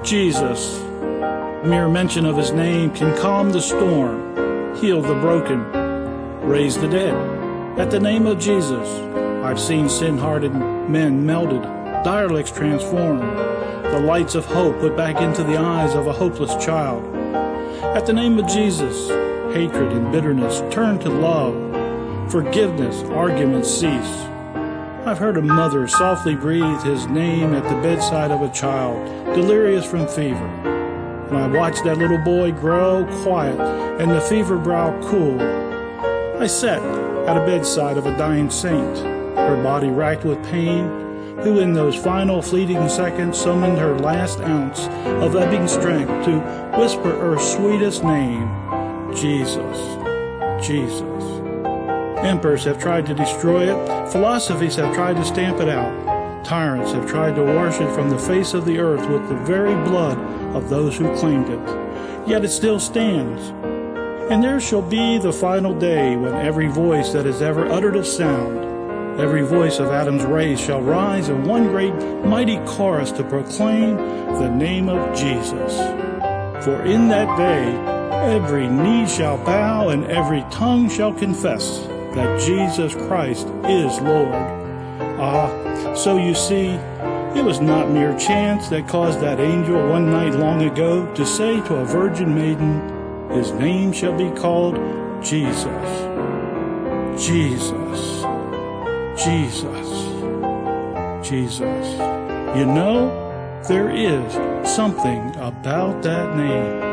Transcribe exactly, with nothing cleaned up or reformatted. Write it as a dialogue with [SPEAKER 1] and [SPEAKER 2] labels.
[SPEAKER 1] Jesus. Mere mention of his name can calm the storm, heal the broken, raise the dead. At the name of Jesus, I've seen sin-hearted men melted, derelicts transformed, the lights of hope put back into the eyes of a hopeless child. At the name of Jesus, hatred and bitterness turn to love, forgiveness, arguments cease. I've heard a mother softly breathe his name at the bedside of a child, delirious from fever. And I watched that little boy grow quiet and the fever brow cool. I sat at a bedside of a dying saint, her body racked with pain, who in those final fleeting seconds summoned her last ounce of ebbing strength to whisper her sweetest name, Jesus, Jesus. Emperors have tried to destroy it, philosophies have tried to stamp it out, tyrants have tried to wash it from the face of the earth with the very blood of those who claimed it. Yet it still stands. And there shall be the final day when every voice that has ever uttered a sound, every voice of Adam's race shall rise in one great mighty chorus to proclaim the name of Jesus. For in that day every knee shall bow and every tongue shall confess that Jesus Christ is Lord. Ah, so you see, it was not mere chance that caused that angel one night long ago to say to a virgin maiden, his name shall be called Jesus. Jesus. Jesus. Jesus. You know, there is something about that name.